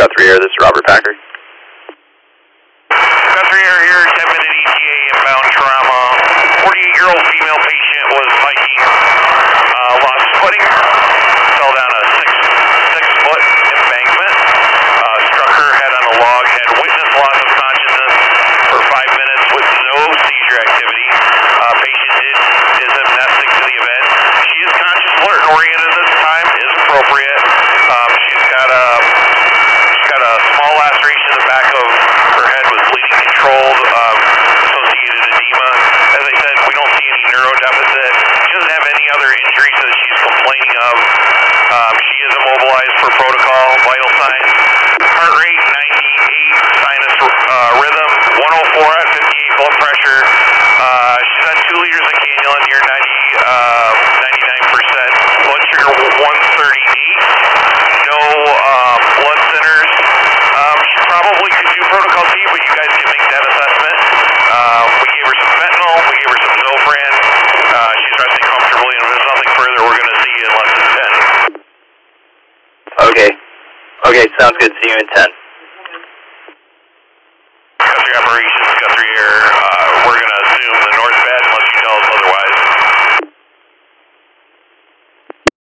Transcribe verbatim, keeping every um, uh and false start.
Guthrie Air, this is Robert Packer. Guthrie Air here, ten minute E T A inbound trauma. forty-eight-year-old female patient was hiking, uh, lost footing, fell down a six, six foot embankment, uh, struck her head on a log, had witness loss of consciousness for five minutes with no seizure activity. Uh, patient is, is amnestic to the event. She is conscious, alert, and oriented at this time, is appropriate. Um, she's got a, she's got a small laceration in the back of her head with bleeding controlled, um, associated edema. As I said, we don't see any neurodeficit. She doesn't have any other injuries that she's complaining of. Um, she is immobilized for protocol, vital signs. Heart rate ninety-eight, sinus uh, rhythm one oh four at fifty-eight, blood pressure. Uh, she's on two liters of cannula near ninety, uh, ninety-nine percent. Blood sugar one thirty-eight. No uh, blood thinners. Um, she probably could do protocol T, but you guys can make that assessment. Um, we gave her some fentanyl, we gave her some Zofran. Uh, she's resting comfortably, and if there's nothing further, we're going to see you in less than ten. Okay. Okay, sounds good. See you in ten.